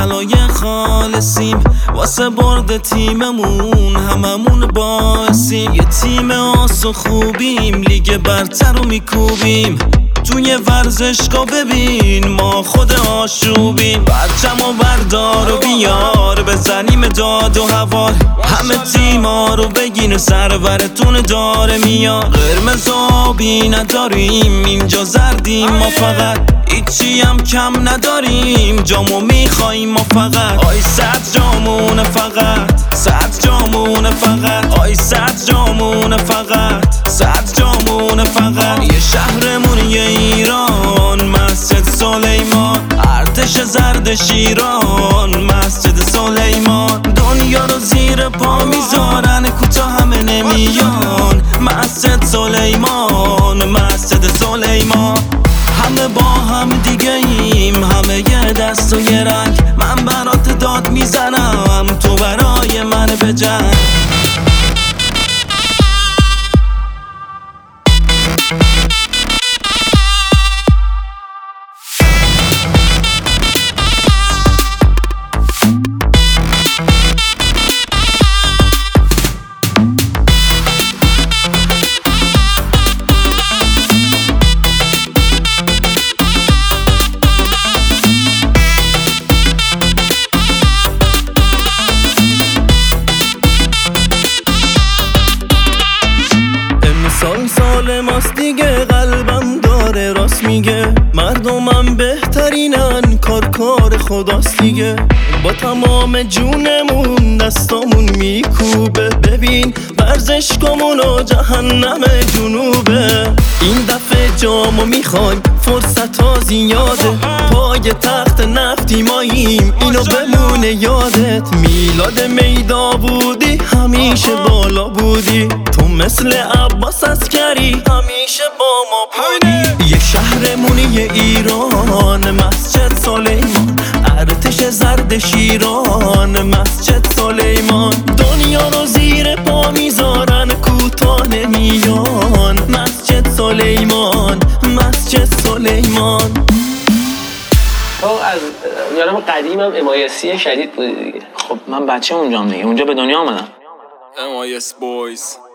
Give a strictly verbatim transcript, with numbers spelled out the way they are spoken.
طلای خالصیم، واسه برد تیممون هممون باعثیم. یه تیم آس و خوبیم، لیگ برتر رو میکوبیم. توی ورزشگاه ببین ما خود آشوبیم. بچه‌مو بردار و بیار، بزنیم داد و هوار. همه تیما رو بگین و سرورتون داره میاد. قرمز و آبی نداریم، اینجا زردیم ما فقط. هیچی هم کم نداریم، جامو میخواییم ما فقط. آی صد جامونه فقط، صد جامونه فقط. آی صد جامونه فقط، صد جامونه فقط. یه شهرمون یه ایران، مسجد سلیمان. ارتش زرد شیران، مسجد سلیمان. دنیا رو زیر پا میذارن، کوتاه همه نمیان. مسجد سلیمان، مسجد سلیمان. همه با هم دیگه ایم، همه یه دست و یه رنگ. من برات داد میزنم، تو برای من بجنگ. سال سال ماست دیگه، قلبم داره راست میگه. مردمم بهترینن، کار کار خداست دیگه. با تمام جونمون دستامون میکوبه. ببین ورزشگاهمون و جهنم جنوبه. این دفعه جامو میخوایم، فرصت ها زیاده. پای تخت نفتی ماییم، اینو بمونه یادت. میلاد میدا بودی، همیشه بالا بودی. تو مثل عباس عسکری، همیشه با ما بودی. یه شهرمونی یه ایران، مسجد سلیمان. ارتش زرد شیران، مسجد سلیمان. دنیا رو زیر پا میذارن، کوتاه نمیان. مسجد سلیمان، مسجد سلیمان. تو از یادم قدیمم ام آی اس شدید بودی دیگه. خب من بچه اونجام دیگه، اونجا به دنیا آمدم. ام آی اس Boys.